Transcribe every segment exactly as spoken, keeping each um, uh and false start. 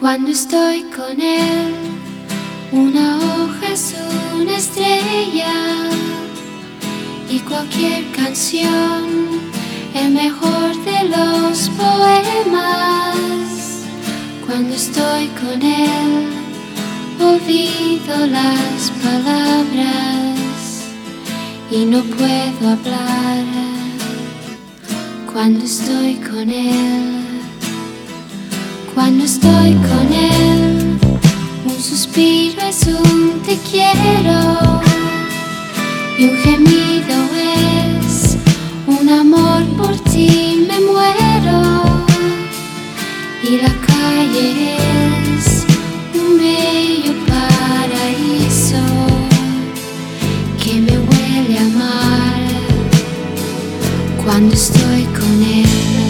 Cuando estoy con él, una hoja es una estrella y cualquier canción el mejor de los poemas. Cuando estoy con él, olvido las palabras y no puedo hablar. Cuando estoy con él, cuando estoy con él, un suspiro es un te quiero y un gemido es un amor por ti me muero. Y la calle es un bello paraíso que me huele a mar cuando estoy con él.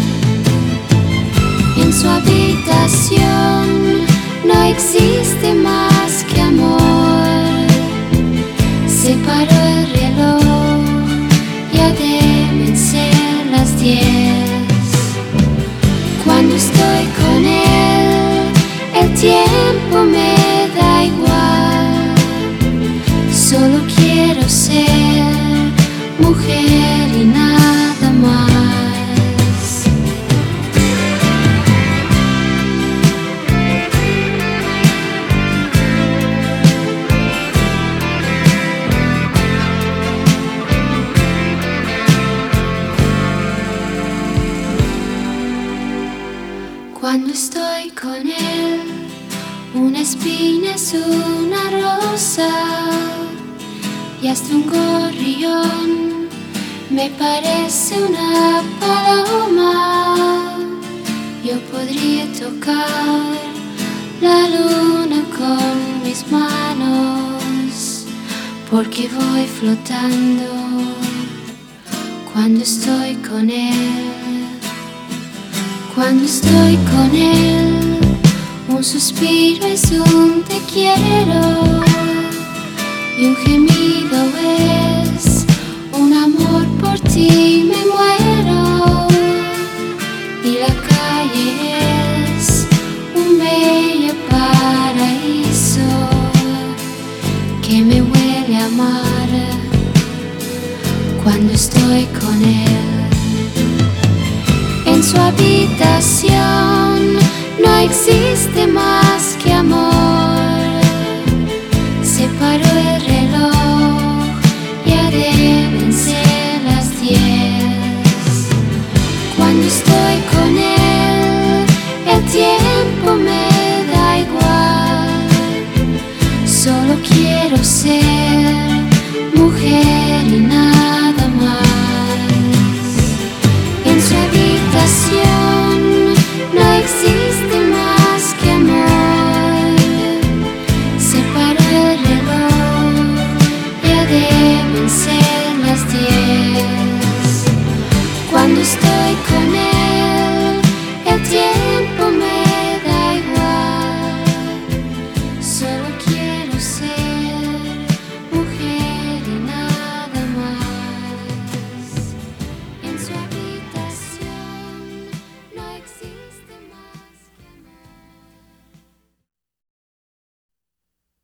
En su habitación no existe más que amor. Se paró el reloj, ya deben ser las diez. Cuando estoy con él, el tiempo me da igual. Solo quiero ser mujer y nada más. Cuando estoy con él, una espina es una rosa y hasta un gorrión me parece una paloma. Yo podría tocar la luna con mis manos porque voy flotando cuando estoy con él. Cuando estoy con él, un suspiro es un te quiero y un gemido es un amor por ti me muero. Y la calle es un bello paraíso que me huele a mar cuando estoy con él. En su habitación no existe más que amor. Se paró el reloj, ya deben ser las diez. Cuando estoy con él, el tiempo me da igual. Solo quiero ser